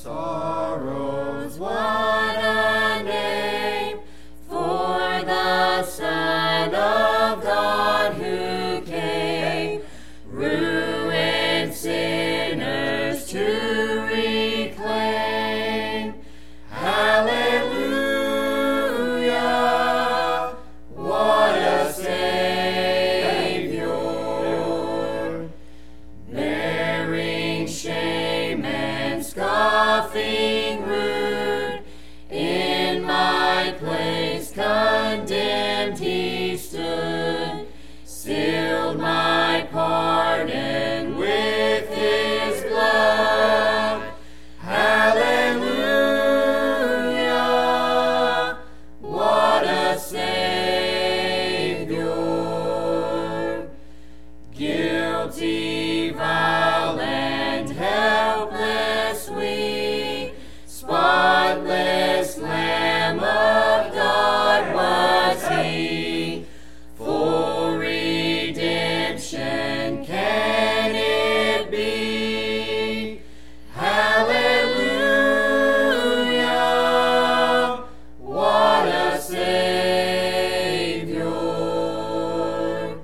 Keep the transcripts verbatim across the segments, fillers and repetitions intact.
sorrows. What a name for the Son of God who came, ruined sinners to reclaim. Hallelujah, what a Savior, bearing shame and scoffing rude, in my place condemned he stood, sealed my pardon with his blood. Hallelujah, what a Savior, guilty, vile, and helpless we, spotless Lamb of God was he. For redemption can it be? Hallelujah, what a Savior,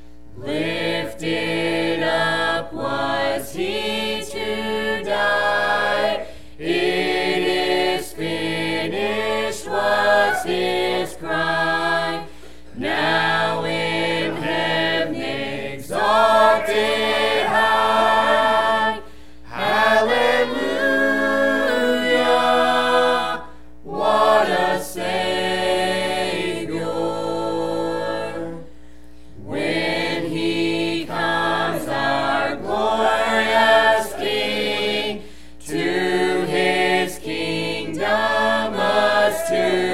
lifted up was he to die. It is finished was his cry. Now in heaven exalted high. Hallelujah, what a Savior. When he comes, our glorious King, to his kingdom us to